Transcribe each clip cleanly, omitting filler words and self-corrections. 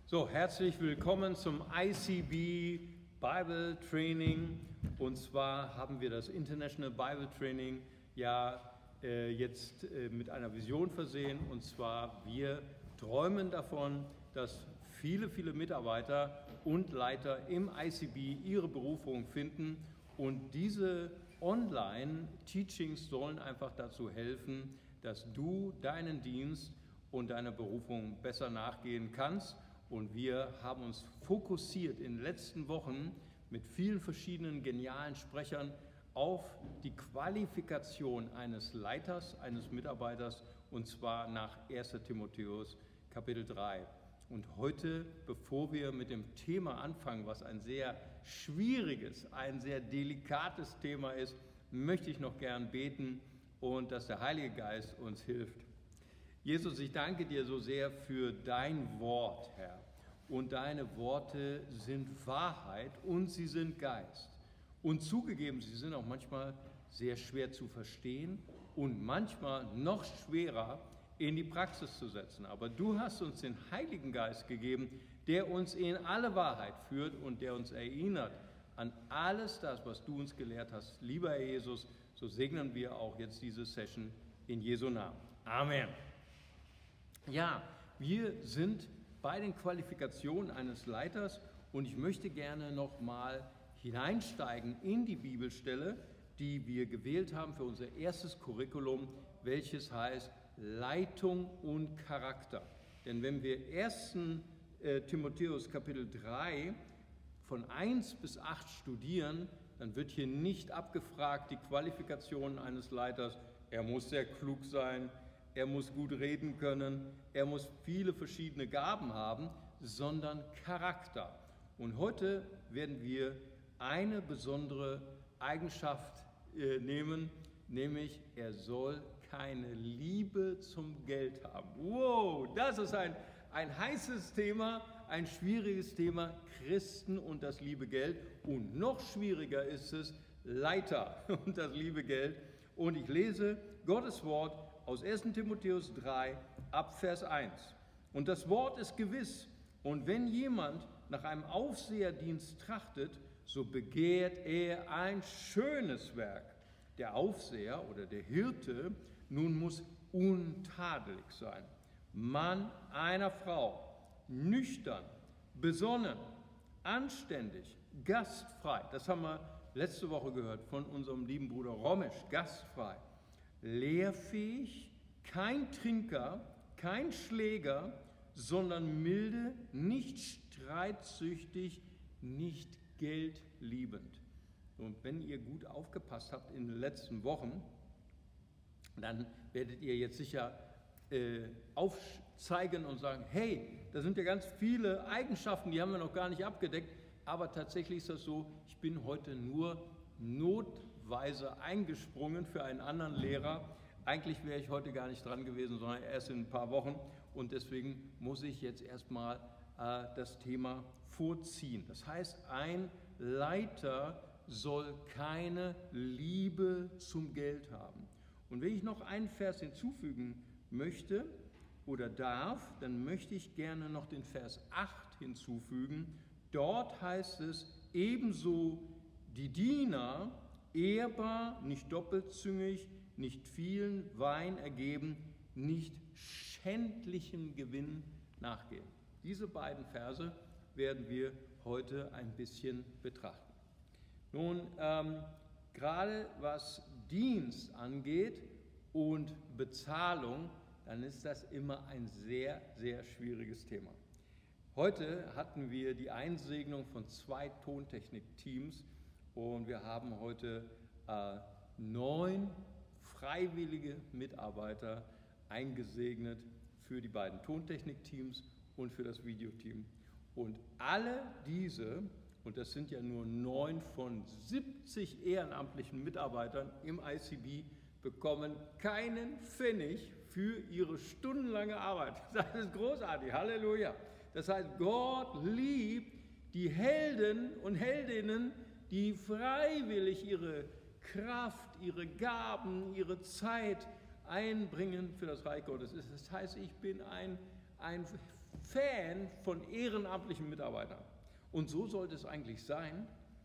So, herzlich willkommen zum ICB Bible Training. Und zwar haben wir das International Bible Training jetzt mit einer Vision versehen. Und zwar, wir träumen davon, dass viele Mitarbeiter und Leiter im ICB ihre Berufung finden. Und diese Online-Teachings sollen einfach dazu helfen, dass du deinen Dienst und deiner Berufung besser nachgehen kannst. Und wir haben uns fokussiert in den letzten Wochen mit vielen verschiedenen genialen Sprechern auf die Qualifikation eines Leiters, eines Mitarbeiters, und zwar nach 1. Timotheus Kapitel 3. Und heute, bevor wir mit dem Thema anfangen, was ein sehr schwieriges, ein sehr delikates Thema ist, möchte ich noch gern beten und dass der Heilige Geist uns hilft. Jesus, ich danke dir so sehr für dein Wort, Herr. Und deine Worte sind Wahrheit und sie sind Geist. Und zugegeben, sie sind auch manchmal sehr schwer zu verstehen und manchmal noch schwerer in die Praxis zu setzen. Aber du hast uns den Heiligen Geist gegeben, der uns in alle Wahrheit führt und der uns erinnert an alles das, was du uns gelehrt hast. Lieber Herr Jesus, so segnen wir auch jetzt diese Session in Jesu Namen. Amen. Ja, wir sind bei den Qualifikationen eines Leiters und ich möchte gerne nochmal hineinsteigen in die Bibelstelle, die wir gewählt haben für unser erstes Curriculum, welches heißt Leitung und Charakter. Denn wenn wir 1. Timotheus Kapitel 3 von 1 bis 8 studieren, dann wird hier nicht abgefragt die Qualifikationen eines Leiters. Er muss sehr klug sein, er muss gut reden können, er muss viele verschiedene Gaben haben, sondern Charakter. Und heute werden wir eine besondere Eigenschaft nehmen, nämlich er soll keine Liebe zum Geld haben. Wow, das ist ein heißes Thema, ein schwieriges Thema, Christen und das liebe Geld. Und noch schwieriger ist es, Leiter und das liebe Geld. Und ich lese Gottes Wort aus 1. Timotheus 3 ab Vers 1. Und das Wort ist gewiss. Und wenn jemand nach einem Aufseherdienst trachtet, so begehrt er ein schönes Werk. Der Aufseher oder der Hirte nun muss untadelig sein. Mann einer Frau, nüchtern, besonnen, anständig, gastfrei. Das haben wir letzte Woche gehört von unserem lieben Bruder Romisch, gastfrei. Lehrfähig, kein Trinker, kein Schläger, sondern milde, nicht streitsüchtig, nicht geldliebend. Und wenn ihr gut aufgepasst habt in den letzten Wochen, dann werdet ihr jetzt sicher aufzeigen und sagen, hey, da sind ja ganz viele Eigenschaften, die haben wir noch gar nicht abgedeckt, aber tatsächlich ist das so, ich bin heute nur notweise eingesprungen für einen anderen Lehrer. Eigentlich wäre ich heute gar nicht dran gewesen, sondern erst in ein paar Wochen und deswegen muss ich jetzt erstmal das Thema vorziehen. Das heißt, ein Leiter soll keine Liebe zum Geld haben. Und wenn ich noch einen Vers hinzufügen möchte oder darf, dann möchte ich gerne noch den Vers 8 hinzufügen. Dort heißt es, ebenso die Diener ehrbar, nicht doppelzüngig, nicht vielen Wein ergeben, nicht schändlichem Gewinn nachgehen. Diese beiden Verse werden wir heute ein bisschen betrachten. Nun, gerade was Dienst angeht und Bezahlung, dann ist das immer ein sehr schwieriges Thema. Heute hatten wir die Einsegnung von 2 Tontechnik-Teams und wir haben heute 9 freiwillige Mitarbeiter eingesegnet für die beiden Tontechnik-Teams und für das Videoteam. Und alle diese, und das sind ja nur 9 von 70 ehrenamtlichen Mitarbeitern im ICB, bekommen keinen Pfennig für ihre stundenlange Arbeit. Das ist großartig, Halleluja. Das heißt, Gott liebt die Helden und Heldinnen, die freiwillig ihre Kraft, ihre Gaben, ihre Zeit einbringen für das Reich Gottes. Das heißt, ich bin ein Fan von ehrenamtlichen Mitarbeitern. Und so sollte es eigentlich sein.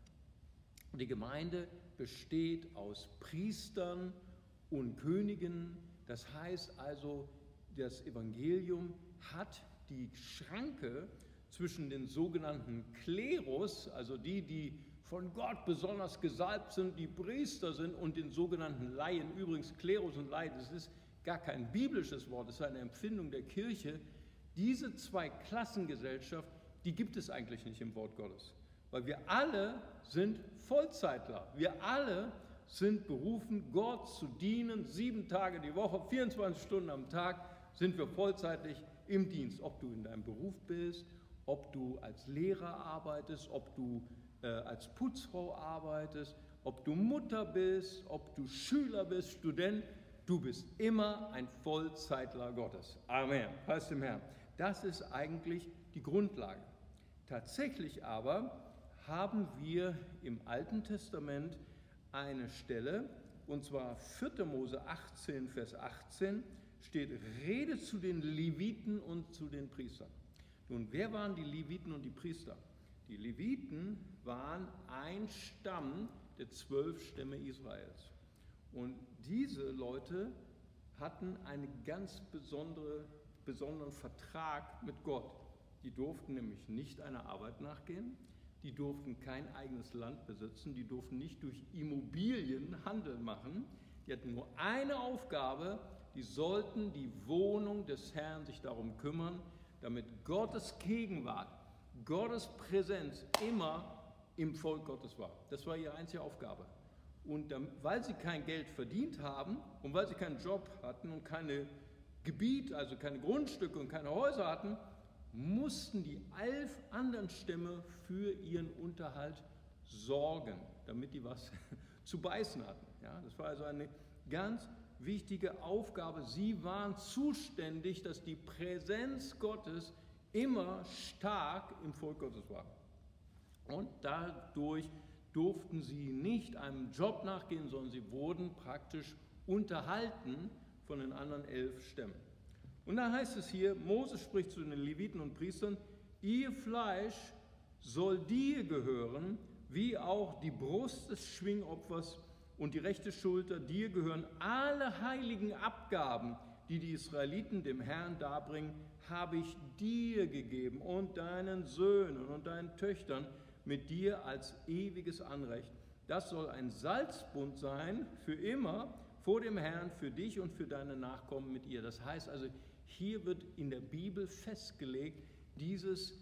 Die Gemeinde besteht aus Priestern und Königen. Das heißt also, das Evangelium hat die Schranke zwischen den sogenannten Klerus, also die von Gott besonders gesalbt sind, die Priester sind, und den sogenannten Laien. Übrigens, Klerus und Laien, das ist gar kein biblisches Wort, das ist eine Empfindung der Kirche. Diese zwei Klassengesellschaft, die gibt es eigentlich nicht im Wort Gottes, weil wir alle sind Vollzeitler. Wir alle sind berufen, Gott zu dienen, 7 Tage die Woche, 24 Stunden am Tag sind wir vollzeitlich im Dienst. Ob du in deinem Beruf bist, ob du als Lehrer arbeitest, ob du als Putzfrau arbeitest, ob du Mutter bist, ob du Schüler bist, Student, du bist immer ein Vollzeitler Gottes. Amen. Preis dem Herrn. Das ist eigentlich die Grundlage. Tatsächlich aber haben wir im Alten Testament eine Stelle, und zwar 4. Mose 18, Vers 18, steht: Rede zu den Leviten und zu den Priestern. Nun, wer waren die Leviten und die Priester? Die Leviten waren ein Stamm der 12 Stämme Israels. Und diese Leute hatten einen ganz besonderen Vertrag mit Gott. Die durften nämlich nicht einer Arbeit nachgehen, die durften kein eigenes Land besitzen, die durften nicht durch Immobilien Handel machen. Die hatten nur eine Aufgabe: die sollten die Wohnung des Herrn sich darum kümmern, damit Gottes Gegenwart, Gottes Präsenz immer im Volk Gottes war. Das war ihre einzige Aufgabe. Und weil sie kein Geld verdient haben und weil sie keinen Job hatten und keine Gebiete, also keine Grundstücke und keine Häuser hatten, mussten die 11 anderen Stämme für ihren Unterhalt sorgen, damit die was zu beißen hatten. Ja, das war also eine ganz wichtige Aufgabe. Sie waren zuständig, dass die Präsenz Gottes immer stark im Volk Gottes war. Und dadurch durften sie nicht einem Job nachgehen, sondern sie wurden praktisch unterhalten von den anderen 11 Stämmen. Und dann heißt es hier, Mose spricht zu den Leviten und Priestern: Ihr Fleisch soll dir gehören, wie auch die Brust des Schwingopfers und die rechte Schulter. Dir gehören alle heiligen Abgaben, die die Israeliten dem Herrn darbringen, habe ich dir gegeben und deinen Söhnen und deinen Töchtern mit dir als ewiges Anrecht. Das soll ein Salzbund sein für immer vor dem Herrn, für dich und für deine Nachkommen mit ihr. Das heißt also, hier wird in der Bibel festgelegt, dieses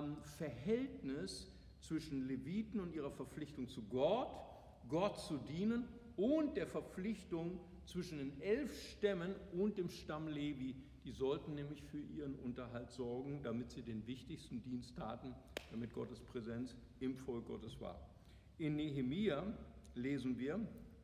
Verhältnis zwischen Leviten und ihrer Verpflichtung zu Gott zu dienen, und der Verpflichtung zwischen den 11 Stämmen und dem Stamm Levi. Die sollten nämlich für ihren Unterhalt sorgen, damit sie den wichtigsten Dienst taten, damit Gottes Präsenz im Volk Gottes war. In Nehemia lesen wir,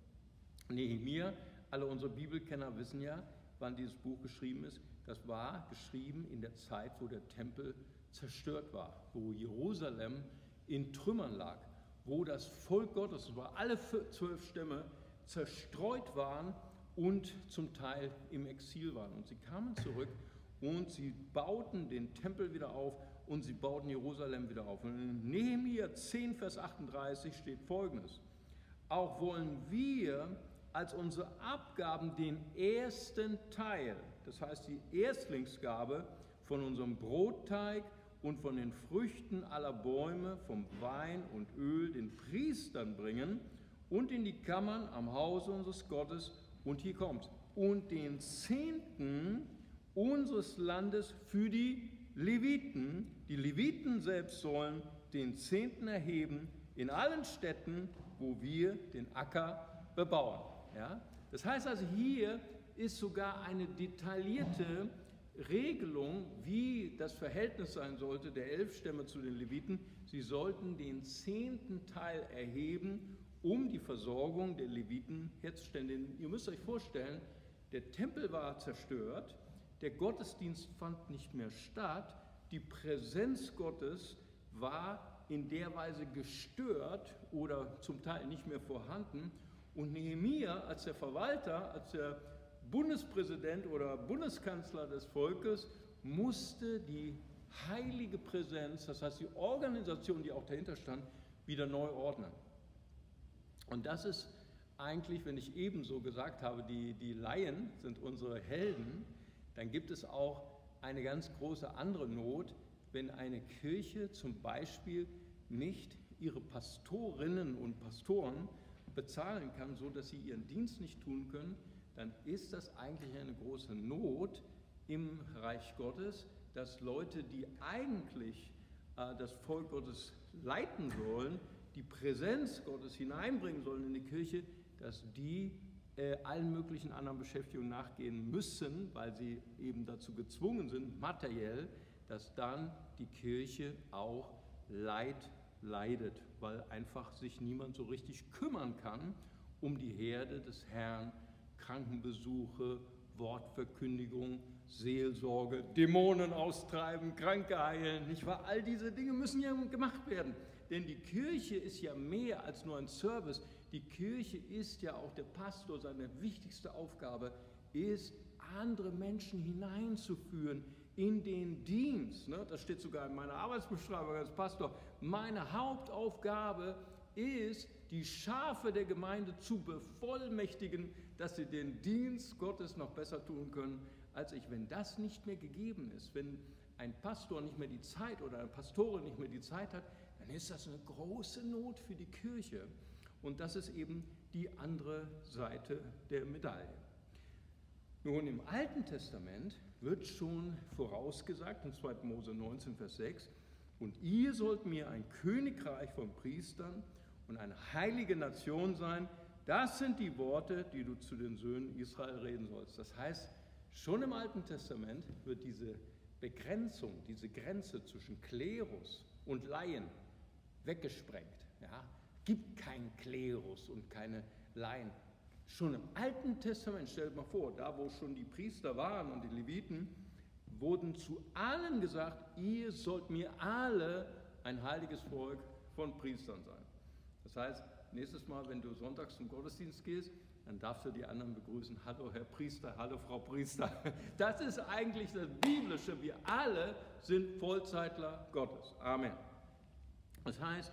Nehemia, alle unsere Bibelkenner wissen ja, wann dieses Buch geschrieben ist. Das war geschrieben in der Zeit, wo der Tempel zerstört war, wo Jerusalem in Trümmern lag, wo das Volk Gottes, wo alle 12 Stämme zerstreut waren und zum Teil im Exil waren. Und sie kamen zurück und sie bauten den Tempel wieder auf und sie bauten Jerusalem wieder auf. Und in Nehemia 10, Vers 38 steht Folgendes: Auch wollen wir als unsere Abgaben den ersten Teil, das heißt die Erstlingsgabe von unserem Brotteig und von den Früchten aller Bäume, vom Wein und Öl den Priestern bringen und in die Kammern am Hause unseres Gottes, und hier kommt's, und den Zehnten unseres Landes für die Leviten. Die Leviten selbst sollen den Zehnten erheben in allen Städten, wo wir den Acker bebauen. Ja? Das heißt also, hier ist sogar eine detaillierte Regelung, wie das Verhältnis sein sollte der 11 Stämme zu den Leviten. Sie sollten den 10. Teil erheben, um die Versorgung der Leviten herzustellen. Denn ihr müsst euch vorstellen, der Tempel war zerstört, der Gottesdienst fand nicht mehr statt, die Präsenz Gottes war in der Weise gestört oder zum Teil nicht mehr vorhanden. Und Nehemia als der Verwalter, als der Bundespräsident oder Bundeskanzler des Volkes musste die heilige Präsenz, das heißt die Organisation, die auch dahinter stand, wieder neu ordnen. Und das ist eigentlich, wenn ich ebenso gesagt habe, die Laien sind unsere Helden, dann gibt es auch eine ganz große andere Not, wenn eine Kirche zum Beispiel nicht ihre Pastorinnen und Pastoren bezahlen kann, so dass sie ihren Dienst nicht tun können, dann ist das eigentlich eine große Not im Reich Gottes, dass Leute, die eigentlich das Volk Gottes leiten sollen, die Präsenz Gottes hineinbringen sollen in die Kirche, dass die allen möglichen anderen Beschäftigungen nachgehen müssen, weil sie eben dazu gezwungen sind, materiell, dass dann die Kirche auch leidet, weil einfach sich niemand so richtig kümmern kann um die Herde des Herrn, Krankenbesuche, Wortverkündigung, Seelsorge, Dämonen austreiben, Kranke heilen, nicht wahr? All diese Dinge müssen ja gemacht werden, denn die Kirche ist ja mehr als nur ein Service. Die Kirche ist ja auch der Pastor, seine wichtigste Aufgabe ist, andere Menschen hineinzuführen in den Dienst. Das steht sogar in meiner Arbeitsbeschreibung als Pastor. Meine Hauptaufgabe ist, die Schafe der Gemeinde zu bevollmächtigen, dass sie den Dienst Gottes noch besser tun können als ich. Wenn das nicht mehr gegeben ist, wenn ein Pastor nicht mehr die Zeit oder eine Pastorin nicht mehr die Zeit hat, dann ist das eine große Not für die Kirche. Und das ist eben die andere Seite der Medaille. Nun, im Alten Testament wird schon vorausgesagt, in 2. Mose 19, Vers 6, und ihr sollt mir ein Königreich von Priestern und eine heilige Nation sein. Das sind die Worte, die du zu den Söhnen Israel reden sollst. Das heißt, schon im Alten Testament wird diese Begrenzung, diese Grenze zwischen Klerus und Laien weggesprengt. Ja? Gibt keinen Klerus und keine Laien. Schon im Alten Testament, stellt mal vor, da wo schon die Priester waren und die Leviten, wurden zu allen gesagt, ihr sollt mir alle ein heiliges Volk von Priestern sein. Das heißt, nächstes Mal, wenn du sonntags zum Gottesdienst gehst, dann darfst du die anderen begrüßen. Hallo Herr Priester, hallo Frau Priester. Das ist eigentlich das Biblische. Wir alle sind Vollzeitler Gottes. Amen. Das heißt,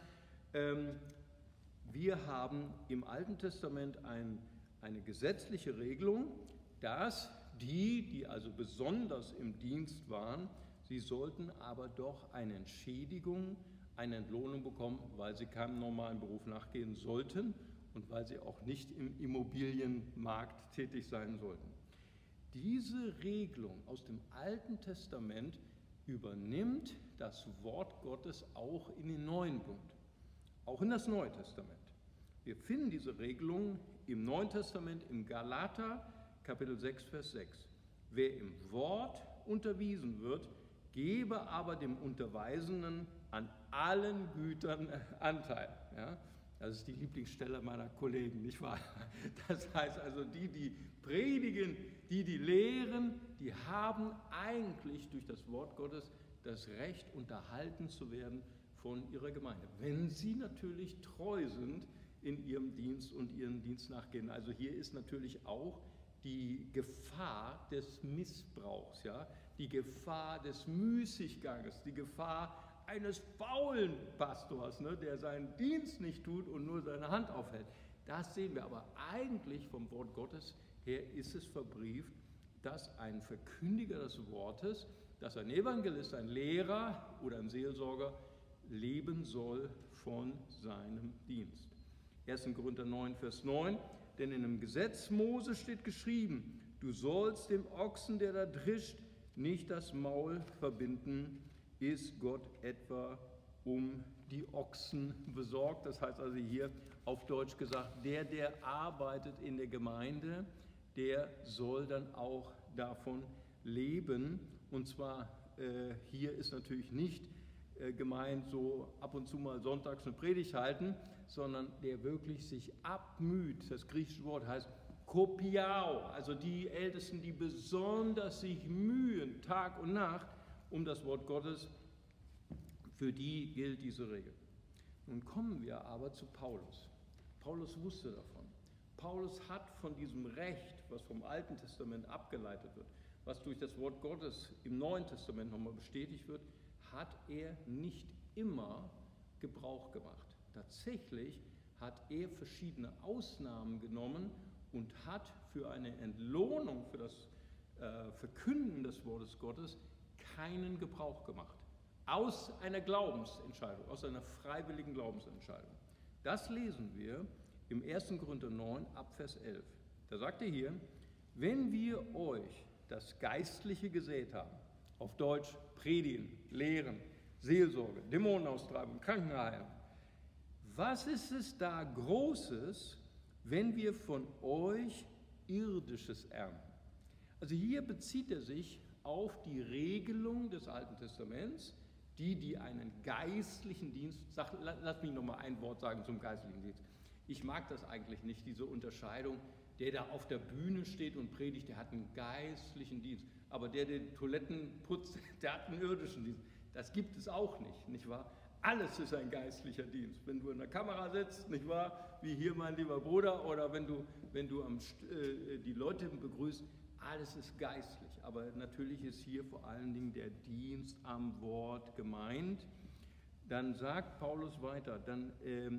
wir haben im Alten Testament eine gesetzliche Regelung, dass die also besonders im Dienst waren, sie sollten aber doch eine Entschädigung, eine Entlohnung bekommen, weil sie keinem normalen Beruf nachgehen sollten und weil sie auch nicht im Immobilienmarkt tätig sein sollten. Diese Regelung aus dem Alten Testament übernimmt das Wort Gottes auch in den Neuen Bund, auch in das Neue Testament. Wir finden diese Regelung im Neuen Testament, im Galater, Kapitel 6, Vers 6. Wer im Wort unterwiesen wird, gebe aber dem Unterweisenden an allen Gütern Anteil. Ja? Das ist die Lieblingsstelle meiner Kollegen, nicht wahr? Das heißt also, die predigen, die lehren, die haben eigentlich durch das Wort Gottes das Recht, unterhalten zu werden von ihrer Gemeinde, wenn sie natürlich treu sind in ihrem Dienst und ihren Dienst nachgehen. Also hier ist natürlich auch die Gefahr des Missbrauchs, ja? Die Gefahr des Müßigganges, die Gefahr eines faulen Pastors, ne, der seinen Dienst nicht tut und nur seine Hand aufhält. Das sehen wir, aber eigentlich vom Wort Gottes her ist es verbrieft, dass ein Verkündiger des Wortes, dass ein Evangelist, ein Lehrer oder ein Seelsorger leben soll von seinem Dienst. 1. Korinther 9, Vers 9, denn in dem Gesetz Mose steht geschrieben, du sollst dem Ochsen, der da drischt, nicht das Maul verbinden. Ist Gott etwa um die Ochsen besorgt? Das heißt also hier auf Deutsch gesagt, der arbeitet in der Gemeinde, der soll dann auch davon leben. Und zwar hier ist natürlich nicht gemeint, so ab und zu mal sonntags eine Predigt halten, sondern der wirklich sich abmüht. Das griechische Wort heißt kopiao, also die Ältesten, die besonders sich mühen, Tag und Nacht, um das Wort Gottes, für die gilt diese Regel. Nun kommen wir aber zu Paulus. Paulus wusste davon. Paulus hat von diesem Recht, was vom Alten Testament abgeleitet wird, was durch das Wort Gottes im Neuen Testament nochmal bestätigt wird, hat er nicht immer Gebrauch gemacht. Tatsächlich hat er verschiedene Ausnahmen genommen und hat für eine Entlohnung für das Verkünden des Wortes Gottes keinen Gebrauch gemacht. Aus einer Glaubensentscheidung, aus einer freiwilligen Glaubensentscheidung. Das lesen wir im 1. Korinther 9 ab Vers 11. Da sagt er hier, wenn wir euch das Geistliche gesät haben, auf Deutsch predigen, lehren, Seelsorge, Dämonenaustreibung, Krankenheilung, was ist es da Großes, wenn wir von euch Irdisches ernten? Also hier bezieht er sich auf die Regelung des Alten Testaments, die einen geistlichen Dienst, lass mich noch mal ein Wort sagen zum geistlichen Dienst. Ich mag das eigentlich nicht, diese Unterscheidung, der da auf der Bühne steht und predigt, der hat einen geistlichen Dienst, aber der die Toiletten putzt, der hat einen irdischen Dienst. Das gibt es auch nicht, nicht wahr? Alles ist ein geistlicher Dienst. Wenn du in der Kamera sitzt, nicht wahr, wie hier mein lieber Bruder, oder wenn du die Leute begrüßt, alles ist geistlich. Aber natürlich ist hier vor allen Dingen der Dienst am Wort gemeint. Dann sagt Paulus weiter, dann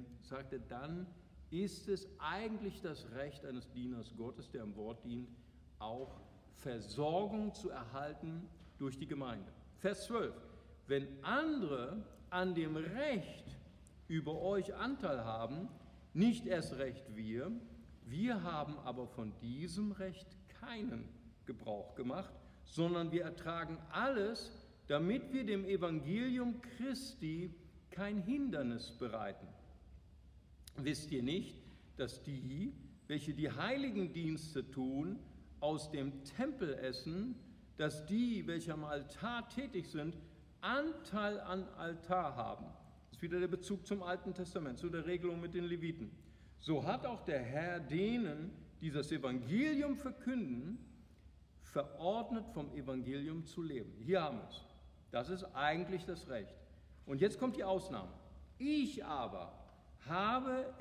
ist es eigentlich das Recht eines Dieners Gottes, der am Wort dient, auch Versorgung zu erhalten durch die Gemeinde. Vers 12. Wenn andere an dem Recht über euch Anteil haben, nicht erst recht wir haben aber von diesem Recht keinen Gebrauch gemacht, sondern wir ertragen alles, damit wir dem Evangelium Christi kein Hindernis bereiten. Wisst ihr nicht, dass die, welche die heiligen Dienste tun, aus dem Tempel essen, dass die, welche am Altar tätig sind, Anteil an Altar haben? Das ist wieder der Bezug zum Alten Testament, zu der Regelung mit den Leviten. So hat auch der Herr denen, die das Evangelium verkünden, verordnet, vom Evangelium zu leben. Hier haben wir es. Das ist eigentlich das Recht. Und jetzt kommt die Ausnahme. Ich aber habe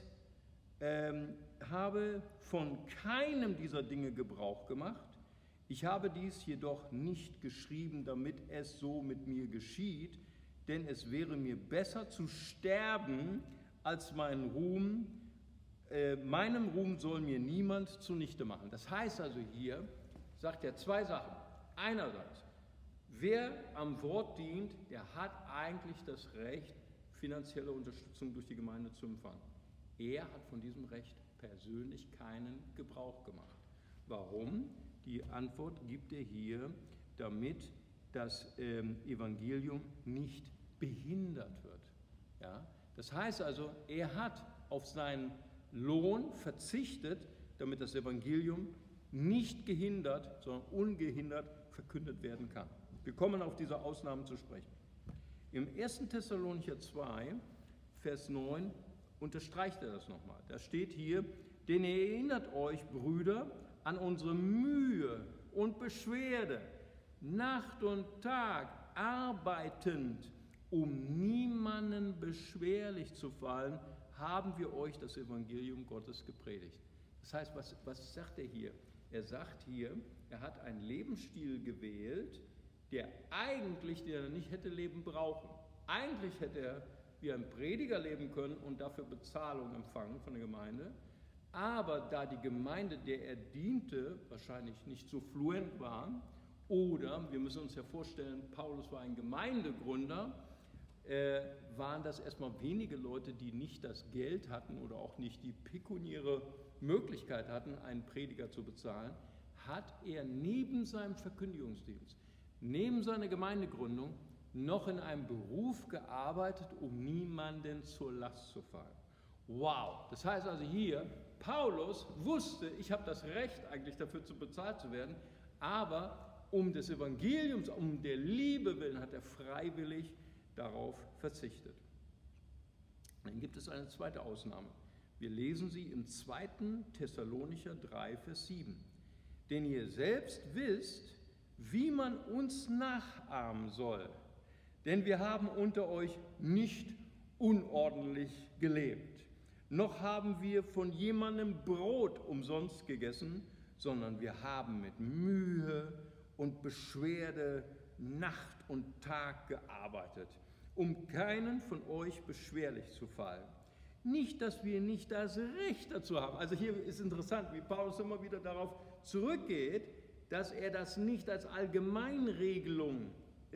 von keinem dieser Dinge Gebrauch gemacht. Ich habe dies jedoch nicht geschrieben, damit es so mit mir geschieht, denn es wäre mir besser zu sterben, als meinem Ruhm soll mir niemand zunichte machen. Das heißt also hier, sagt er zwei Sachen. Einerseits, wer am Wort dient, der hat eigentlich das Recht, finanzielle Unterstützung durch die Gemeinde zu empfangen. Er hat von diesem Recht persönlich keinen Gebrauch gemacht. Warum? Die Antwort gibt er hier, damit das Evangelium nicht behindert wird. Ja? Das heißt also, er hat auf seinen Lohn verzichtet, damit das Evangelium nicht gehindert, sondern ungehindert verkündet werden kann. Wir kommen auf diese Ausnahmen zu sprechen. Im 1. Thessalonicher 2, Vers 9, unterstreicht er das nochmal. Da steht hier, denn ihr erinnert euch, Brüder, an unsere Mühe und Beschwerde, Nacht und Tag arbeitend, um niemanden beschwerlich zu fallen, haben wir euch das Evangelium Gottes gepredigt. Das heißt, was sagt er hier? Er sagt hier, er hat einen Lebensstil gewählt, der nicht hätte leben brauchen. Eigentlich hätte er wie ein Prediger leben können und dafür Bezahlung empfangen von der Gemeinde. Aber da die Gemeinde, der er diente, wahrscheinlich nicht so fluent war, oder, wir müssen uns ja vorstellen, Paulus war ein Gemeindegründer, waren das erstmal wenige Leute, die nicht das Geld hatten oder auch nicht die pekuniäre Möglichkeit hatten, einen Prediger zu bezahlen, hat er neben seinem Verkündigungsdienst, neben seiner Gemeindegründung noch in einem Beruf gearbeitet, um niemanden zur Last zu fallen. Wow! Das heißt also hier, Paulus wusste, ich habe das Recht eigentlich dafür bezahlt zu werden, aber um des Evangeliums, um der Liebe willen hat er freiwillig darauf verzichtet. Dann gibt es eine zweite Ausnahme. Wir lesen sie im 2. Thessalonicher 3, Vers 7. Denn ihr selbst wisst, wie man uns nachahmen soll. Denn wir haben unter euch nicht unordentlich gelebt, noch haben wir von jemandem Brot umsonst gegessen, sondern wir haben mit Mühe und Beschwerde Nacht und Tag gearbeitet, um keinen von euch beschwerlich zu fallen. Nicht, dass wir nicht das Recht dazu haben. Also hier ist interessant, wie Paulus immer wieder darauf zurückgeht, dass er das nicht als Allgemeinregelung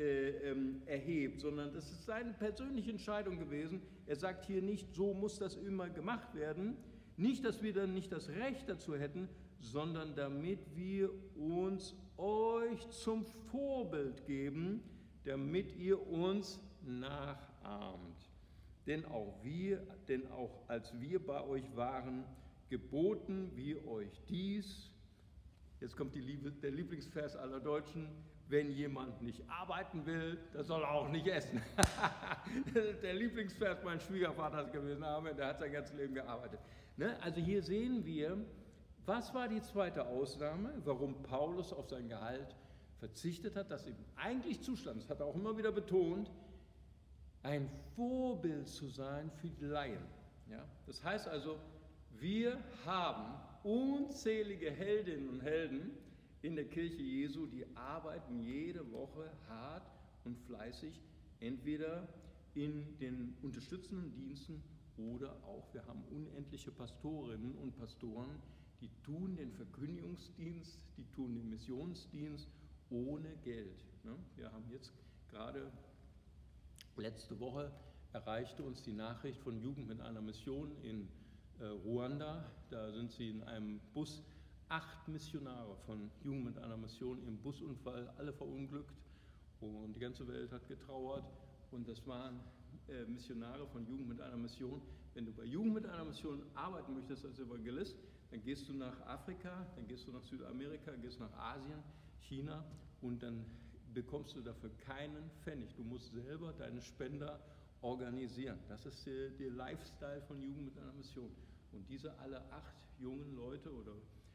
erhebt, sondern das ist seine persönliche Entscheidung gewesen. Er sagt hier nicht, so muss das immer gemacht werden. Nicht, dass wir dann nicht das Recht dazu hätten, sondern damit wir uns euch zum Vorbild geben, damit ihr uns nachahmt. Denn auch als wir bei euch waren, geboten wir euch dies. Jetzt kommt der Lieblingsvers aller Deutschen: Wenn jemand nicht arbeiten will, der soll auch nicht essen. Der Lieblingsvers meines Schwiegervaters gewesen, der hat sein ganzes Leben gearbeitet. Also hier sehen wir, was war die zweite Ausnahme, warum Paulus auf sein Gehalt verzichtet hat, das ihm eigentlich zustand. Das hat er auch immer wieder betont, ein Vorbild zu sein für die Laien. Ja? Das heißt also, wir haben unzählige Heldinnen und Helden in der Kirche Jesu, die arbeiten jede Woche hart und fleißig, entweder in den unterstützenden Diensten oder auch, wir haben unendliche Pastorinnen und Pastoren, die tun den Verkündigungsdienst, die tun den Missionsdienst ohne Geld. Wir haben jetzt gerade letzte Woche erreichte uns die Nachricht von Jugend mit einer Mission in Ruanda. Da sind sie in einem Bus, 8 Missionare von Jugend mit einer Mission im Busunfall, alle verunglückt, und die ganze Welt hat getrauert, und das waren Missionare von Jugend mit einer Mission. Wenn du bei Jugend mit einer Mission arbeiten möchtest als Evangelist, dann gehst du nach Afrika, dann gehst du nach Südamerika, gehst nach Asien, China, und dann bekommst du dafür keinen Pfennig. Du musst selber deine Spender organisieren. Das ist der Lifestyle von Jugend mit einer Mission. Und diese alle 8 jungen Leute oder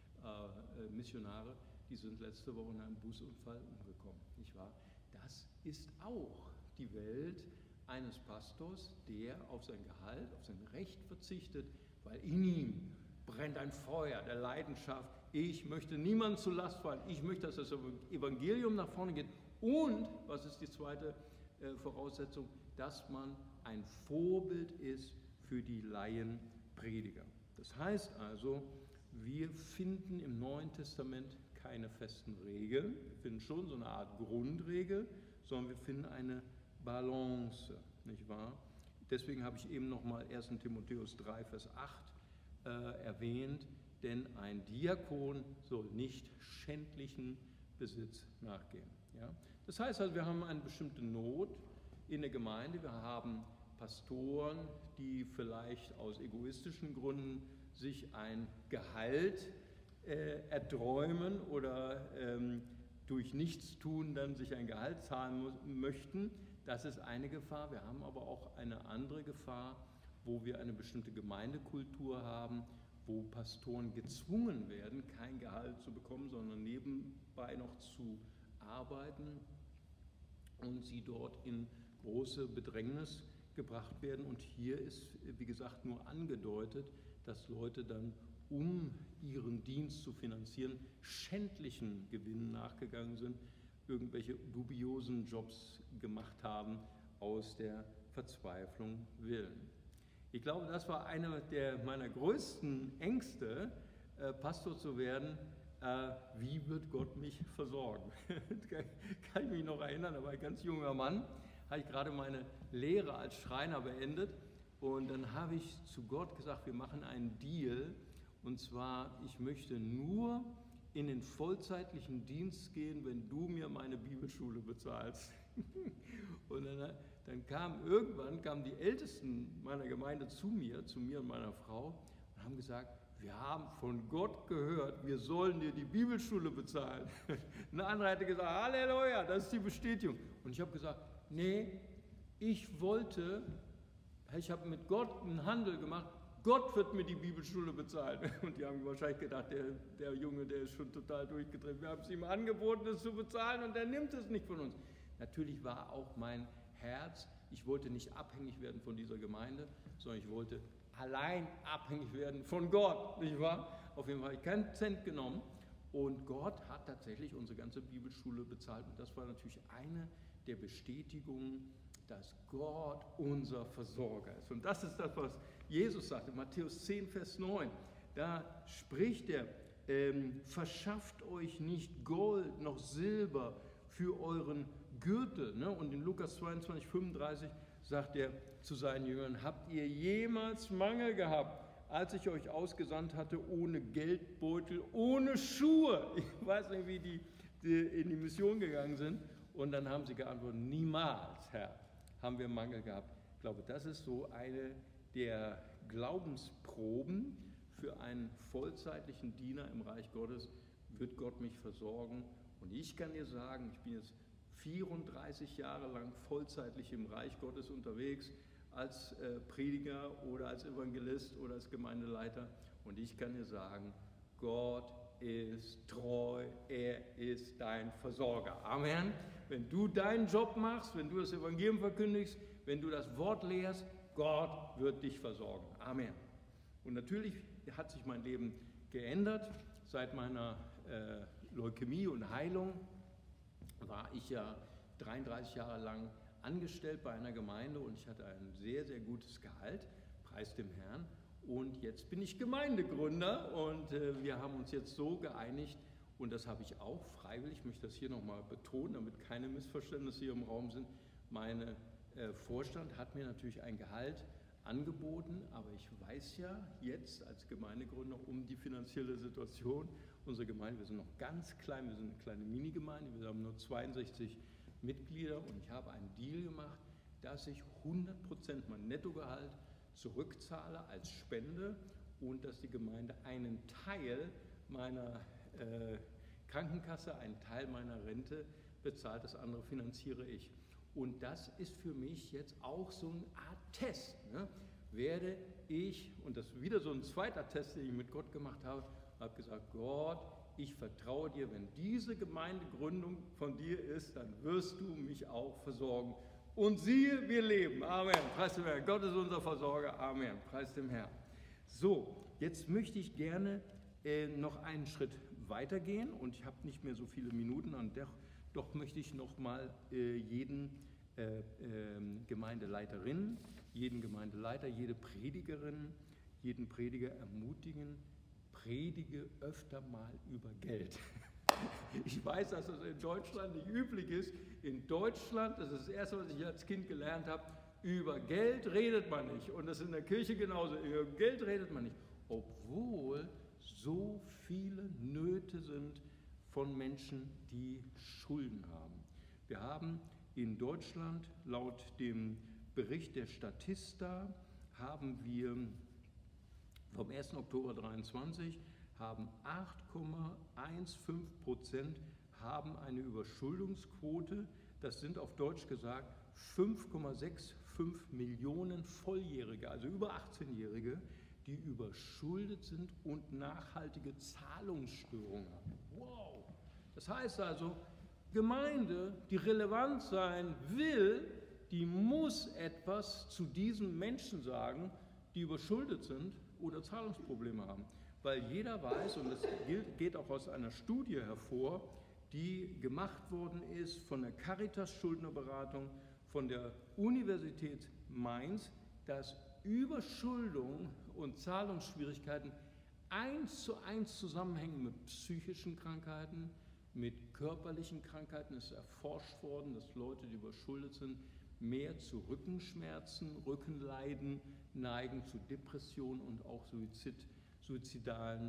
Missionare, die sind letzte Woche in einem Busunfall umgekommen. Nicht wahr? Das ist auch die Welt eines Pastors, der auf sein Gehalt, auf sein Recht verzichtet, weil in ihm brennt ein Feuer der Leidenschaft. Ich möchte niemandem zur Last fallen. Ich möchte, dass das Evangelium nach vorne geht. Und, was ist die zweite Voraussetzung? Dass man ein Vorbild ist für die Laienprediger. Das heißt also, wir finden im Neuen Testament keine festen Regeln. Wir finden schon so eine Art Grundregel, sondern wir finden eine Balance, nicht wahr? Deswegen habe ich eben nochmal 1. Timotheus 3, Vers 8 erwähnt, denn ein Diakon soll nicht schändlichen Besitz nachgehen. Ja? Das heißt also, wir haben eine bestimmte Not in der Gemeinde, wir haben Pastoren, die vielleicht aus egoistischen Gründen sich ein Gehalt erträumen oder durch Nichtstun dann sich ein Gehalt zahlen möchten. Das ist eine Gefahr. Wir haben aber auch eine andere Gefahr, wo wir eine bestimmte Gemeindekultur haben, wo Pastoren gezwungen werden, kein Gehalt zu bekommen, sondern nebenbei noch zu arbeiten und sie dort in große Bedrängnis gebracht werden. Und hier ist, wie gesagt, nur angedeutet, dass Leute dann, um ihren Dienst zu finanzieren, schändlichen Gewinnen nachgegangen sind, irgendwelche dubiosen Jobs gemacht haben aus der Verzweiflung willen. Ich glaube, das war einer meiner größten Ängste, Pastor zu werden. Wie wird Gott mich versorgen? Kann ich mich noch erinnern, da war ein ganz junger Mann, habe ich gerade meine Lehre als Schreiner beendet, und dann habe ich zu Gott gesagt, wir machen einen Deal, und zwar, ich möchte nur in den vollzeitlichen Dienst gehen, wenn du mir meine Bibelschule bezahlst. Und dann kamen die Ältesten meiner Gemeinde zu mir und meiner Frau, und haben gesagt, wir haben von Gott gehört, wir sollen dir die Bibelschule bezahlen. Ein anderer hätte gesagt, Halleluja, das ist die Bestätigung. Und ich habe gesagt, nee, ich habe mit Gott einen Handel gemacht, Gott wird mir die Bibelschule bezahlen. Und die haben wahrscheinlich gedacht, der Junge, der ist schon total durchgedreht. Wir haben es ihm angeboten, das zu bezahlen, und er nimmt es nicht von uns. Natürlich war auch mein Herz, ich wollte nicht abhängig werden von dieser Gemeinde, sondern ich wollte allein abhängig werden von Gott, nicht wahr? Auf jeden Fall habe ich keinen Cent genommen. Und Gott hat tatsächlich unsere ganze Bibelschule bezahlt. Und das war natürlich eine der Bestätigungen, dass Gott unser Versorger ist. Und das ist das, was Jesus sagte, Matthäus 10, Vers 9. Da spricht er, verschafft euch nicht Gold noch Silber für euren Gürtel. Ne? Und in Lukas 22, 35 sagt er zu seinen Jüngern, habt ihr jemals Mangel gehabt, als ich euch ausgesandt hatte, ohne Geldbeutel, ohne Schuhe? Ich weiß nicht, wie die in die Mission gegangen sind. Und dann haben sie geantwortet, niemals, Herr, haben wir Mangel gehabt. Ich glaube, das ist so eine der Glaubensproben für einen vollzeitlichen Diener im Reich Gottes. Wird Gott mich versorgen? Und ich kann dir sagen, ich bin jetzt 34 Jahre lang vollzeitlich im Reich Gottes unterwegs, als Prediger oder als Evangelist oder als Gemeindeleiter. Und ich kann dir sagen, Gott ist treu, er ist dein Versorger. Amen. Wenn du deinen Job machst, wenn du das Evangelium verkündigst, wenn du das Wort lehrst, Gott wird dich versorgen. Amen. Und natürlich hat sich mein Leben geändert. Seit meiner Leukämie und Heilung war ich ja 33 Jahre lang angestellt bei einer Gemeinde und ich hatte ein sehr, sehr gutes Gehalt, preis dem Herrn. Und jetzt bin ich Gemeindegründer und wir haben uns jetzt so geeinigt und das habe ich auch freiwillig, ich möchte das hier nochmal betonen, damit keine Missverständnisse hier im Raum sind. Mein Vorstand hat mir natürlich ein Gehalt angeboten, aber ich weiß ja jetzt als Gemeindegründer um die finanzielle Situation unserer Gemeinde. Wir sind noch ganz klein, wir sind eine kleine Minigemeinde, wir haben nur 62 Mitglieder und ich habe einen Deal gemacht, dass ich 100% mein Nettogehalt zurückzahle als Spende und dass die Gemeinde einen Teil meiner Krankenkasse, einen Teil meiner Rente bezahlt, das andere finanziere ich. Und das ist für mich jetzt auch so eine Art Test. Ne? Werde ich, und das ist wieder so ein zweiter Test, den ich mit Gott gemacht habe, habe gesagt, Gott, ich vertraue dir, wenn diese Gemeindegründung von dir ist, dann wirst du mich auch versorgen. Und siehe, wir leben. Amen. Preis dem Herrn. Gott ist unser Versorger. Amen. Preis dem Herrn. So, jetzt möchte ich gerne noch einen Schritt weitergehen und ich habe nicht mehr so viele Minuten und doch möchte ich noch mal jeden Gemeindeleiterin, jeden Gemeindeleiter, jede Predigerin, jeden Prediger ermutigen, predige öfter mal über Geld. Ich weiß, dass das in Deutschland nicht üblich ist. In Deutschland, das ist das Erste, was ich als Kind gelernt habe, über Geld redet man nicht. Und das ist in der Kirche genauso. Über Geld redet man nicht. Obwohl so viele Nöte sind von Menschen, die Schulden haben. Wir haben in Deutschland laut dem Bericht der Statista haben wir vom 1. Oktober 23 haben 8,15% haben eine Überschuldungsquote. Das sind auf Deutsch gesagt 5,65 Millionen Volljährige, also über 18-Jährige, die überschuldet sind und nachhaltige Zahlungsstörungen haben. Wow! Das heißt also, Gemeinde, die relevant sein will, die muss etwas zu diesen Menschen sagen, die überschuldet sind oder Zahlungsprobleme haben. Weil jeder weiß, und das geht auch aus einer Studie hervor, die gemacht worden ist von der Caritas Schuldnerberatung, von der Universität Mainz, dass Überschuldung und Zahlungsschwierigkeiten 1:1 zusammenhängen mit psychischen Krankheiten, mit körperlichen Krankheiten. Es ist erforscht worden, dass Leute, die überschuldet sind, mehr zu Rückenschmerzen, Rückenleiden neigen, zu Depressionen und auch suizidalen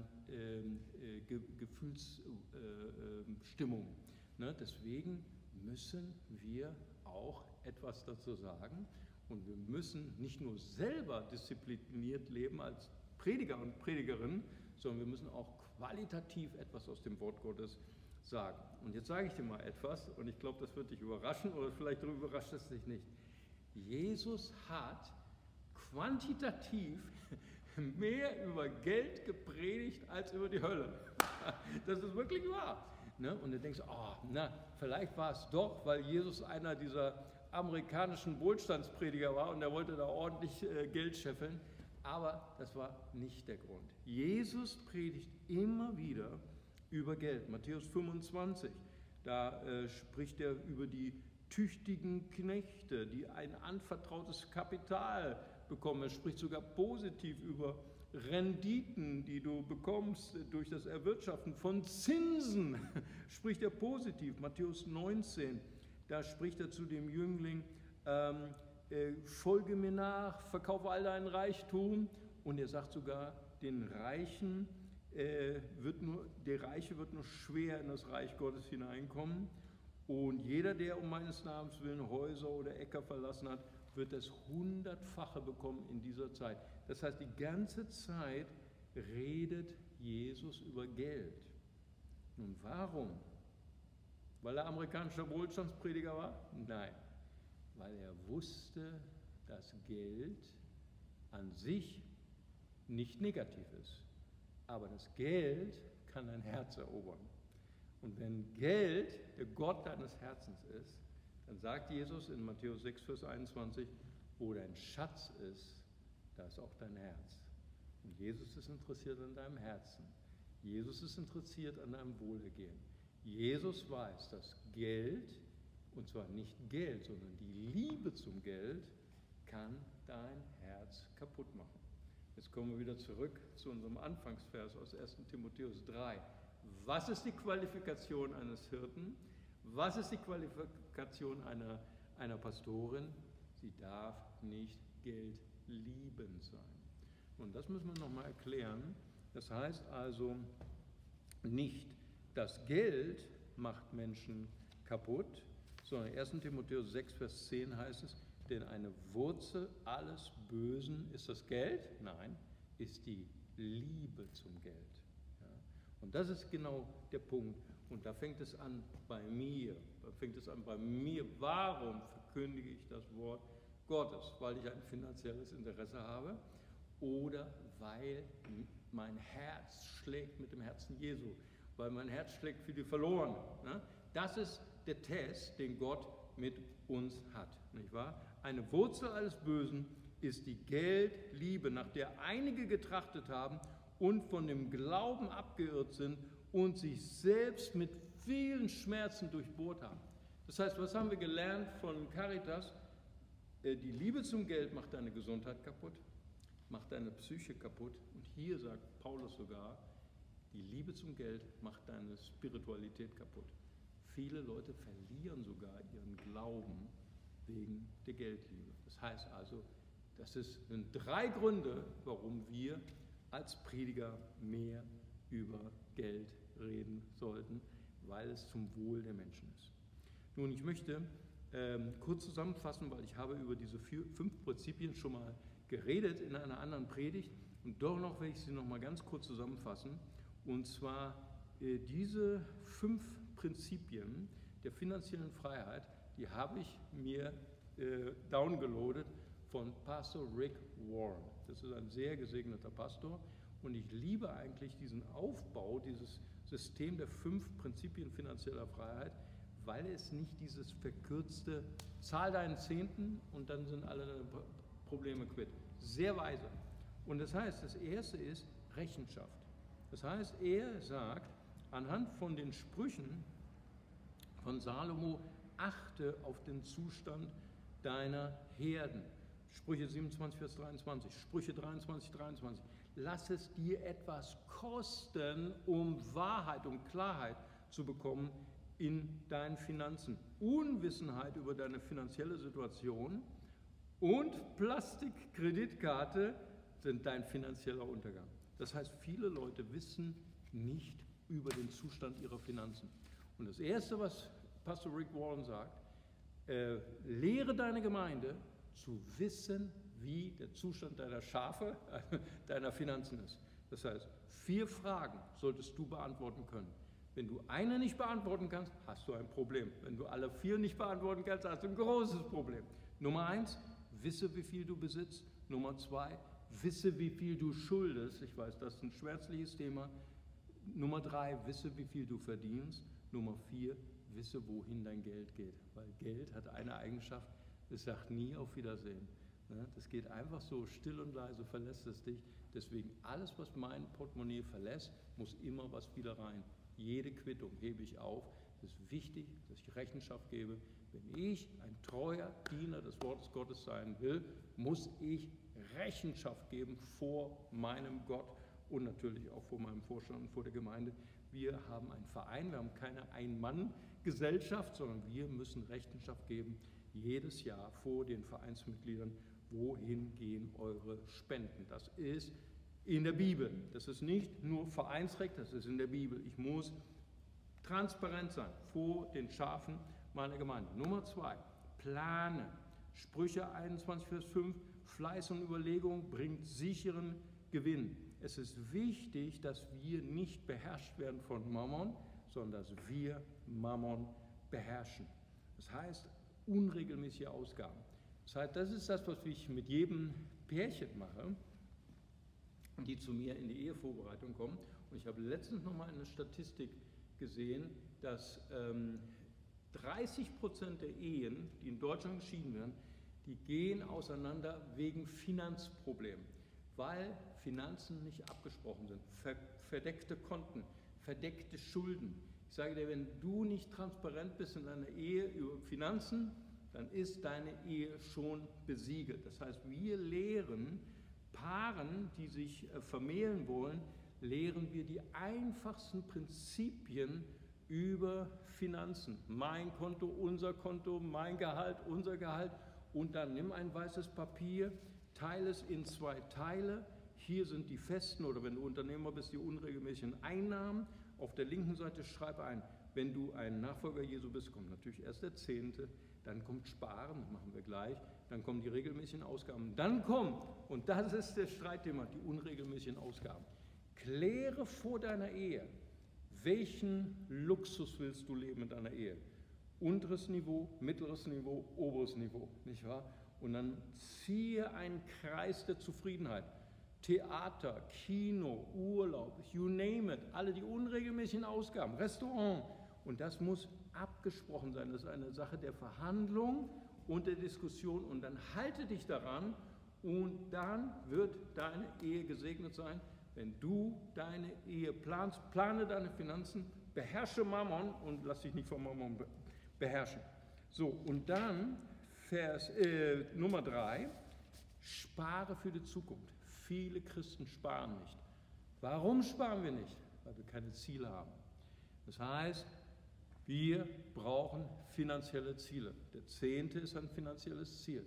Gefühlsstimmungen. Ne? Deswegen müssen wir auch etwas dazu sagen und wir müssen nicht nur selber diszipliniert leben als Prediger und Predigerinnen, sondern wir müssen auch qualitativ etwas aus dem Wort Gottes sagen. Und jetzt sage ich dir mal etwas und ich glaube, das wird dich überraschen oder vielleicht überrascht es dich nicht. Jesus hat quantitativ mehr über Geld gepredigt als über die Hölle. Das ist wirklich wahr. Ne? Und du denkst, oh, na, vielleicht war es doch, weil Jesus einer dieser amerikanischen Wohlstandsprediger war und er wollte da ordentlich Geld scheffeln. Aber das war nicht der Grund. Jesus predigt immer wieder über Geld. Matthäus 25, da spricht er über die tüchtigen Knechte, die ein anvertrautes Kapital bekommen. Er spricht sogar positiv über Renditen, die du bekommst durch das Erwirtschaften von Zinsen, spricht er positiv. Matthäus 19, da spricht er zu dem Jüngling, folge mir nach, verkaufe all dein Reichtum. Und er sagt sogar, der Reiche wird nur schwer in das Reich Gottes hineinkommen. Und jeder, der um meines Namens willen Häuser oder Äcker verlassen hat, wird das 100-fache bekommen in dieser Zeit. Das heißt, die ganze Zeit redet Jesus über Geld. Nun warum? Weil er amerikanischer Wohlstandsprediger war? Nein, weil er wusste, dass Geld an sich nicht negativ ist. Aber das Geld kann dein Herz erobern. Und wenn Geld der Gott deines Herzens ist, dann sagt Jesus in Matthäus 6, Vers 21, wo dein Schatz ist, da ist auch dein Herz. Und Jesus ist interessiert an deinem Herzen. Jesus ist interessiert an deinem Wohlergehen. Jesus weiß, dass Geld, und zwar nicht Geld, sondern die Liebe zum Geld, kann dein Herz kaputt machen. Jetzt kommen wir wieder zurück zu unserem Anfangsvers aus 1. Timotheus 3. Was ist die Qualifikation eines Hirten? Was ist die Qualifikation einer Pastorin? Sie darf nicht geldliebend sein. Und das müssen wir nochmal erklären. Das heißt also nicht, das Geld macht Menschen kaputt, sondern 1. Timotheus 6, Vers 10 heißt es, denn eine Wurzel alles Bösen ist das Geld? Nein, ist die Liebe zum Geld. Ja? Und das ist genau der Punkt. Und da fängt es an bei mir. Warum verkündige ich das Wort Gottes? Weil ich ein finanzielles Interesse habe oder weil mein Herz schlägt mit dem Herzen Jesu, weil mein Herz schlägt für die Verlorenen. Ne? Das ist der Test, den Gott mit uns hat, nicht wahr? Eine Wurzel alles Bösen ist die Geldliebe, nach der einige getrachtet haben und von dem Glauben abgeirrt sind und sich selbst mit vielen Schmerzen durchbohrt haben. Das heißt, was haben wir gelernt von Caritas? Die Liebe zum Geld macht deine Gesundheit kaputt, macht deine Psyche kaputt. Und hier sagt Paulus sogar, die Liebe zum Geld macht deine Spiritualität kaputt. Viele Leute verlieren sogar ihren Glauben wegen der Geldliebe. Das heißt also, sind 3 Gründe, warum wir als Prediger mehr über Geld reden sollten, weil es zum Wohl der Menschen ist. Nun, ich möchte kurz zusammenfassen, weil ich habe über diese 5 Prinzipien schon mal geredet in einer anderen Predigt und doch noch will ich sie noch mal ganz kurz zusammenfassen. Und zwar diese 5 Prinzipien der finanziellen Freiheit, die habe ich mir downgeloadet von Pastor Rick Warren. Das ist ein sehr gesegneter Pastor und ich liebe eigentlich diesen Aufbau, dieses System der 5 Prinzipien finanzieller Freiheit, weil es nicht dieses verkürzte, zahl deinen Zehnten und dann sind alle deine Probleme quitt. Sehr weise. Und das heißt, das erste ist Rechenschaft. Das heißt, er sagt, anhand von den Sprüchen von Salomo, achte auf den Zustand deiner Herden. Sprüche 27, Vers 23, Sprüche 23, 23. Lass es dir etwas kosten, um Wahrheit, um Klarheit zu bekommen in deinen Finanzen. Unwissenheit über deine finanzielle Situation und Plastikkreditkarte sind dein finanzieller Untergang. Das heißt, viele Leute wissen nicht über den Zustand ihrer Finanzen. Und das Erste, was Pastor Rick Warren sagt, lehre deine Gemeinde zu wissen, wie der Zustand deiner Schafe, deiner Finanzen ist. Das heißt, 4 Fragen solltest du beantworten können. Wenn du eine nicht beantworten kannst, hast du ein Problem. Wenn du alle 4 nicht beantworten kannst, hast du ein großes Problem. Nummer 1, wisse, wie viel du besitzt. Nummer 2, wisse, wie viel du schuldest. Ich weiß, das ist ein schmerzliches Thema. Nummer 3, wisse, wie viel du verdienst. Nummer 4, wisse, wohin dein Geld geht. Weil Geld hat eine Eigenschaft, es sagt nie auf Wiedersehen. Das geht einfach so still und leise, verlässt es dich. Deswegen alles, was mein Portemonnaie verlässt, muss immer was wieder rein. jede Quittung hebe ich auf. Es ist wichtig, dass ich Rechenschaft gebe. Wenn ich ein treuer Diener des Wortes Gottes sein will, muss ich Rechenschaft geben vor meinem Gott und natürlich auch vor meinem Vorstand und vor der Gemeinde. Wir haben einen Verein, wir haben keine Ein-Mann-Gesellschaft, sondern wir müssen Rechenschaft geben, jedes Jahr vor den Vereinsmitgliedern, wohin gehen eure Spenden. Das ist in der Bibel. Das ist nicht nur Vereinsrecht, das ist in der Bibel. Ich muss transparent sein vor den Schafen meiner Gemeinde. Nummer 2, plane. Sprüche 21, Vers 5, Fleiß und Überlegung bringt sicheren Gewinn. Es ist wichtig, dass wir nicht beherrscht werden von Mammon, sondern dass wir Mammon beherrschen. Das heißt, unregelmäßige Ausgaben. Das heißt, das ist das, was ich mit jedem Pärchen mache, die zu mir in die Ehevorbereitung kommen. Und ich habe letztens nochmal eine Statistik gesehen, dass 30% der Ehen, die in Deutschland geschieden werden, die gehen auseinander wegen Finanzproblemen, weil Finanzen nicht abgesprochen sind, verdeckte Konten, verdeckte Schulden. Ich sage dir, wenn du nicht transparent bist in deiner Ehe über Finanzen, dann ist deine Ehe schon besiegelt. Das heißt, wir lehren Paaren, die sich vermählen wollen, lehren wir die einfachsten Prinzipien über Finanzen. Mein Konto, mein Gehalt, unser Gehalt. Und dann nimm ein weißes Papier, teile es in 2 Teile. Hier sind die festen, oder wenn du Unternehmer bist, die unregelmäßigen Einnahmen. Auf der linken Seite schreib ein, wenn du ein Nachfolger Jesu bist, kommt natürlich erst der 10., dann kommt Sparen, das machen wir gleich, dann kommen die regelmäßigen Ausgaben, dann kommt, und das ist das Streitthema, die unregelmäßigen Ausgaben. Kläre vor deiner Ehe, welchen Luxus willst du leben in deiner Ehe? Unteres Niveau, mittleres Niveau, oberes Niveau, nicht wahr? Und dann ziehe einen Kreis der Zufriedenheit. Theater, Kino, Urlaub, you name it, alle die unregelmäßigen Ausgaben, Restaurant. Und das muss abgesprochen sein. Das ist eine Sache der Verhandlung und der Diskussion. Und dann halte dich daran und dann wird deine Ehe gesegnet sein. Wenn du deine Ehe planst, plane deine Finanzen, beherrsche Mammon und lass dich nicht von Mammon beherrschen. So, und dann Nummer 3, spare für die Zukunft. Viele Christen sparen nicht. Warum sparen wir nicht? Weil wir keine Ziele haben. Das heißt, wir brauchen finanzielle Ziele. Der 10. ist ein finanzielles Ziel.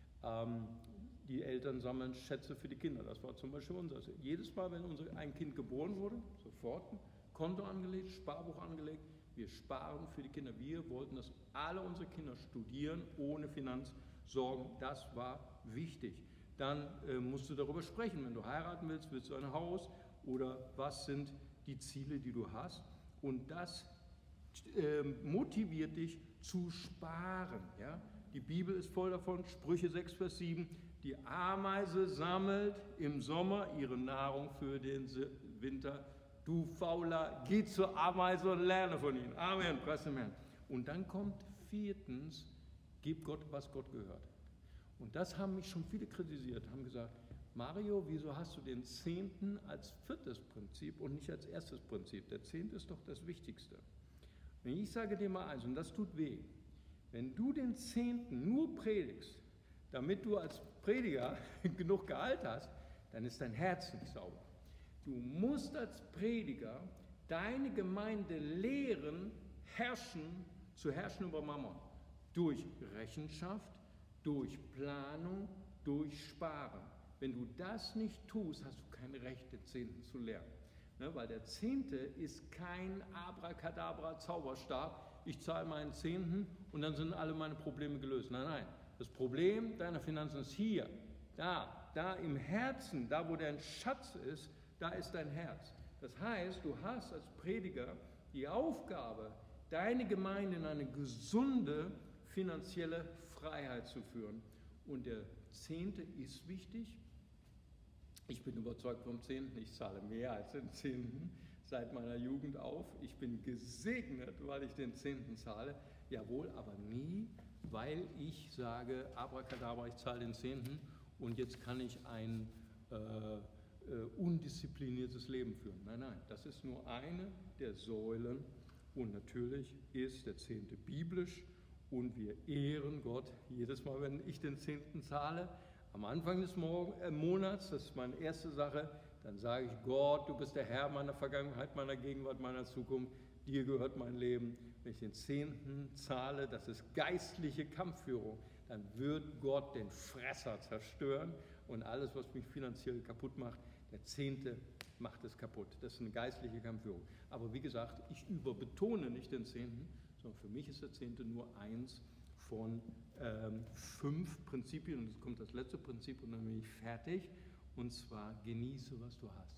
Die Eltern sammeln Schätze für die Kinder. Das war zum Beispiel unser Ziel. Jedes Mal, wenn ein Kind geboren wurde, sofort ein Konto angelegt, Sparbuch angelegt. Wir sparen für die Kinder. Wir wollten, dass alle unsere Kinder studieren ohne Finanzsorgen. Das war wichtig. Dann musst du darüber sprechen. Wenn du heiraten willst, willst du ein Haus oder was sind die Ziele, die du hast? Und das motiviert dich zu sparen. Ja? Die Bibel ist voll davon, Sprüche 6, Vers 7, die Ameise sammelt im Sommer ihre Nahrung für den Winter. Du Fauler, geh zur Ameise und lerne von ihnen. Amen, preis den Herrn. Und dann kommt 4, gib Gott, was Gott gehört. Und das haben mich schon viele kritisiert, haben gesagt, Mario, wieso hast du den 10. als 4. Prinzip und nicht als 1. Prinzip? Der 10. ist doch das Wichtigste. Und ich sage dir mal eins, und das tut weh, wenn du den 10. nur predigst, damit du als Prediger genug Gehalt hast, dann ist dein Herz nicht sauber. Du musst als Prediger deine Gemeinde lehren, zu herrschen über Mammon. Durch Rechenschaft, durch Planung, durch Sparen. Wenn du das nicht tust, hast du kein Recht, den 10. zu lernen. Ne, weil der 10. ist kein Abracadabra-Zauberstab, ich zahle meinen 10. und dann sind alle meine Probleme gelöst. Nein, nein. Das Problem deiner Finanzen ist hier, da im Herzen, da wo dein Schatz ist, da ist dein Herz. Das heißt, du hast als Prediger die Aufgabe, deine Gemeinde in eine gesunde finanzielle Freiheit zu führen. Und der 10. ist wichtig. Ich bin überzeugt vom 10. Ich zahle mehr als den 10. seit meiner Jugend auf. Ich bin gesegnet, weil ich den 10. zahle. Jawohl, aber nie, weil ich sage, Abracadabra, ich zahle den 10. und jetzt kann ich ein undiszipliniertes Leben führen. Nein, nein, das ist nur eine der Säulen. Und natürlich ist der Zehnte biblisch und wir ehren Gott jedes Mal, wenn ich den Zehnten zahle. Am Anfang des Monats, das ist meine erste Sache, dann sage ich: Gott, du bist der Herr meiner Vergangenheit, meiner Gegenwart, meiner Zukunft, dir gehört mein Leben. Wenn ich den Zehnten zahle, das ist geistliche Kampfführung, dann wird Gott den Fresser zerstören und alles, was mich finanziell kaputt macht, der Zehnte macht es kaputt. Das ist eine geistliche Kampfführung. Aber wie gesagt, ich überbetone nicht den Zehnten, sondern für mich ist der Zehnte nur eins von 5 Prinzipien. Und jetzt kommt das letzte Prinzip und dann bin ich fertig. Und zwar: genieße, was du hast.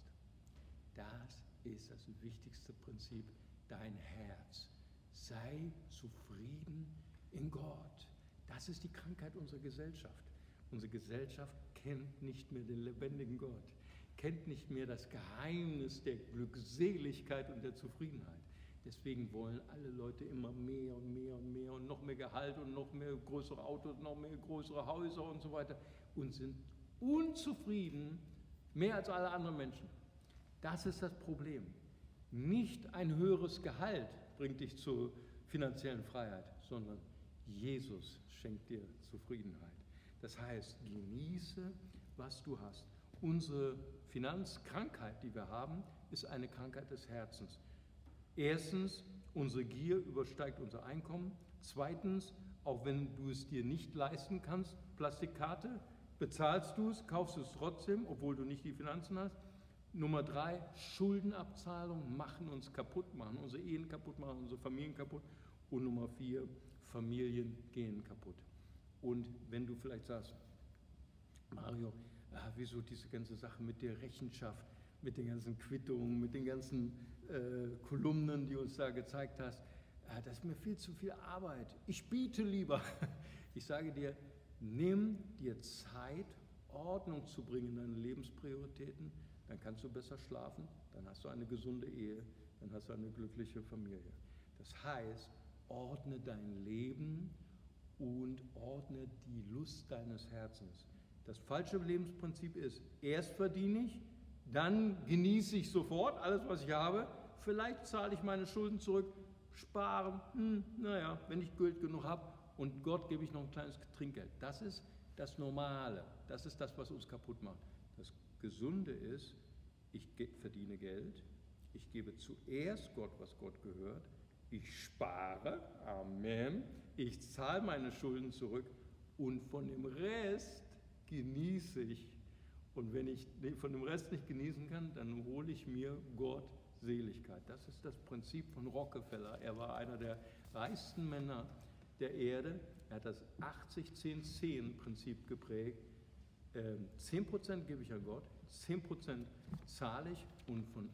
Das ist das wichtigste Prinzip, dein Herz. Sei zufrieden in Gott. Das ist die Krankheit unserer Gesellschaft. Unsere Gesellschaft kennt nicht mehr den lebendigen Gott, kennt nicht mehr das Geheimnis der Glückseligkeit und der Zufriedenheit. Deswegen wollen alle Leute immer mehr und mehr und mehr und noch mehr Gehalt und noch mehr größere Autos, noch mehr größere Häuser und so weiter und sind unzufrieden, mehr als alle anderen Menschen. Das ist das Problem. Nicht ein höheres Gehalt bringt dich zur finanziellen Freiheit, sondern Jesus schenkt dir Zufriedenheit. Das heißt, genieße, was du hast. Unsere Finanzkrankheit, die wir haben, ist eine Krankheit des Herzens. Erstens, unsere Gier übersteigt unser Einkommen. Zweitens, auch wenn du es dir nicht leisten kannst, Plastikkarte, bezahlst du es, kaufst du es trotzdem, obwohl du nicht die Finanzen hast. Nummer 3, Schuldenabzahlung machen uns kaputt, machen unsere Ehen kaputt, machen unsere Familien kaputt. Und Nummer 4, Familien gehen kaputt. Und wenn du vielleicht sagst: Mario, wieso diese ganze Sache mit der Rechenschaft, mit den ganzen Quittungen, mit den ganzen Kolumnen, die du uns da gezeigt hast, das ist mir viel zu viel Arbeit. Ich biete lieber. Ich sage dir, nimm dir Zeit, Ordnung zu bringen in deine Lebensprioritäten, dann kannst du besser schlafen, dann hast du eine gesunde Ehe, dann hast du eine glückliche Familie. Das heißt, ordne dein Leben und ordne die Lust deines Herzens. Das falsche Lebensprinzip ist: erst verdiene ich, dann genieße ich sofort alles, was ich habe, vielleicht zahle ich meine Schulden zurück, sparen, naja, wenn ich Geld genug habe, und Gott gebe ich noch ein kleines Trinkgeld. Das ist das Normale, das ist das, was uns kaputt macht. Das Gesunde ist: ich verdiene Geld, ich gebe zuerst Gott, was Gott gehört, ich spare, Amen, ich zahle meine Schulden zurück und von dem Rest genieße ich. Und wenn ich von dem Rest nicht genießen kann, dann hole ich mir Gottseligkeit. Das ist das Prinzip von Rockefeller. Er war einer der reichsten Männer der Erde. Er hat das 80-10-10-Prinzip geprägt. 10% gebe ich an Gott, 10% zahle ich und von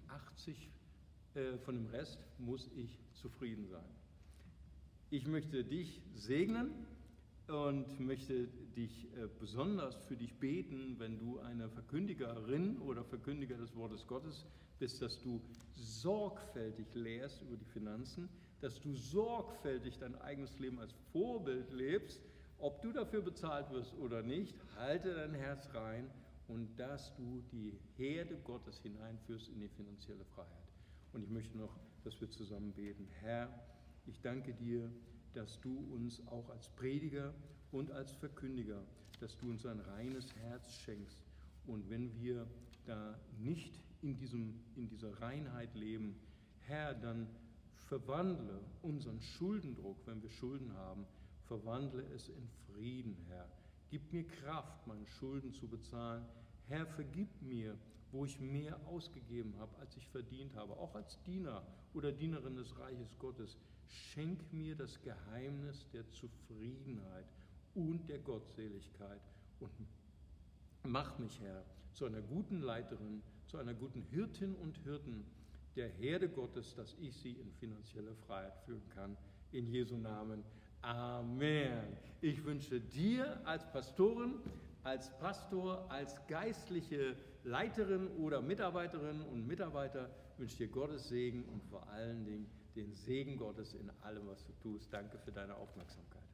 dem Rest muss ich zufrieden sein. Ich möchte dich segnen und möchte dich besonders für dich beten, wenn du eine Verkündigerin oder Verkündiger des Wortes Gottes bist, dass du sorgfältig lehrst über die Finanzen, dass du sorgfältig dein eigenes Leben als Vorbild lebst, ob du dafür bezahlt wirst oder nicht, halte dein Herz rein und dass du die Herde Gottes hineinführst in die finanzielle Freiheit. Und ich möchte noch, dass wir zusammen beten. Herr, ich danke dir, dass du uns auch als Prediger und als Verkündiger, dass du uns ein reines Herz schenkst. Und wenn wir da nicht in dieser Reinheit leben, Herr, dann verwandle unseren Schuldendruck, wenn wir Schulden haben, verwandle es in Frieden, Herr. Gib mir Kraft, meine Schulden zu bezahlen. Herr, vergib mir, wo ich mehr ausgegeben habe, als ich verdient habe, auch als Diener oder Dienerin des Reiches Gottes. Schenk mir das Geheimnis der Zufriedenheit und der Gottseligkeit und mach mich, Herr, zu einer guten Leiterin, zu einer guten Hirtin und Hirten der Herde Gottes, dass ich sie in finanzielle Freiheit führen kann. In Jesu Namen. Amen. Ich wünsche dir als Pastorin, als Pastor, als geistliche Leiterin oder Mitarbeiterin und Mitarbeiter, wünsche dir Gottes Segen und vor allen Dingen den Segen Gottes in allem, was du tust. Danke für deine Aufmerksamkeit.